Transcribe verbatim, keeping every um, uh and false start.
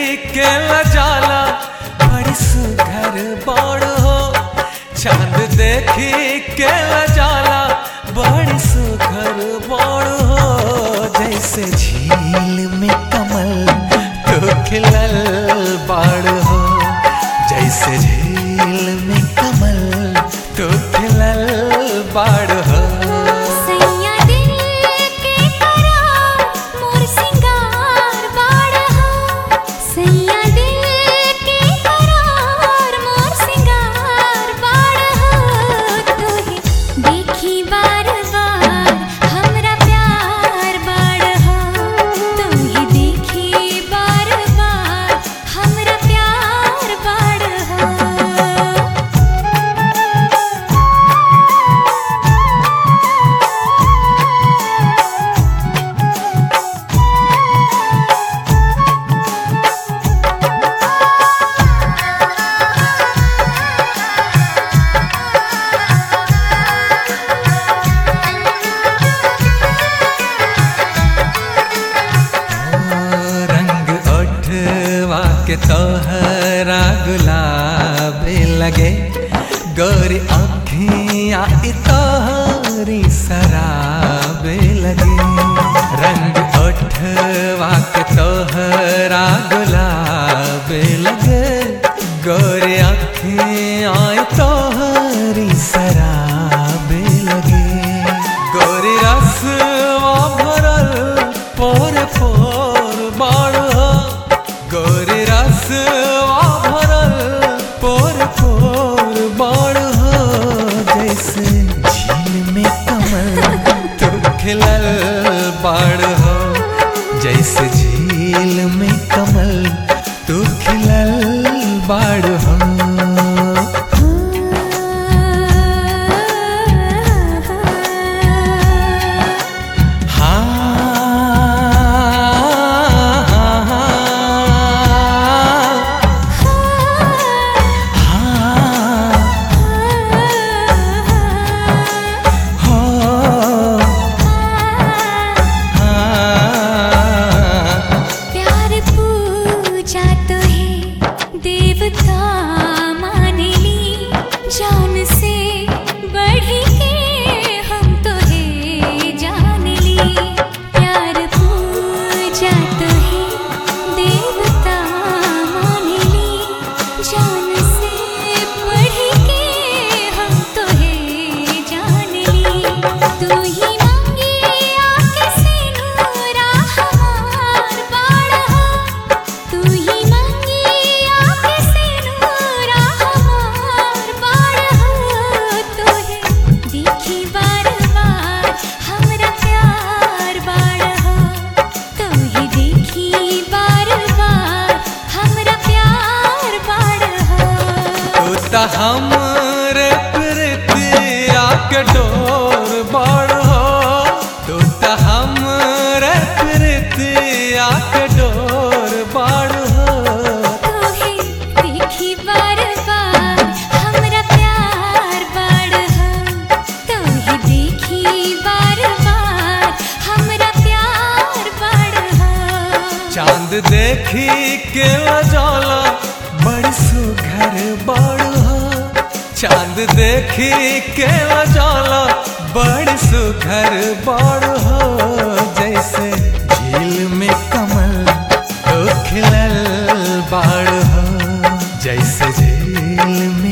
के लजाला बड़ी सुघर बाड़ हो। चांद देखी के लजाला बड़ी सुघर बाड़ हो। जैसे झील में कमल तो खिलल बाड़ हो। जैसे झील में कमल तो खिलल बाड़ हो। के तोहरा गुलाबे लगे गोरी आँखियाँ तोहरी शराबे लगे। रंग ओठवा के तोहरा गुलाबे लगे गोरी आँखियाँ तोहरी शराबे लगे। गोरी रसवा भरल पोर पोर बाड़ हो। गोरी रसवा भरल पोर पोर बाड़ हो। जैसे झील में कमल तो खिलल बाड़ हो। जैसे झील में कमल तो खिलल बाड़ हो। हमरे प्रीतिया के डोर बाड़ हो। तू त हमरे प्रीतिया के डोर बाड़ हो। तोहे देखी बार बार हमरा प्यार बाड़ हो। तोहे देखी बार बार हमरा प्यार बाड़ हो। चांद देखी के लजाला बड़ी सुघर बाड़ हो। चांद देखी के लजाला बड़ी सुघर बाड़ हो। जैसे झील में कमल तो खिलल बाड़ हो। जैसे झील में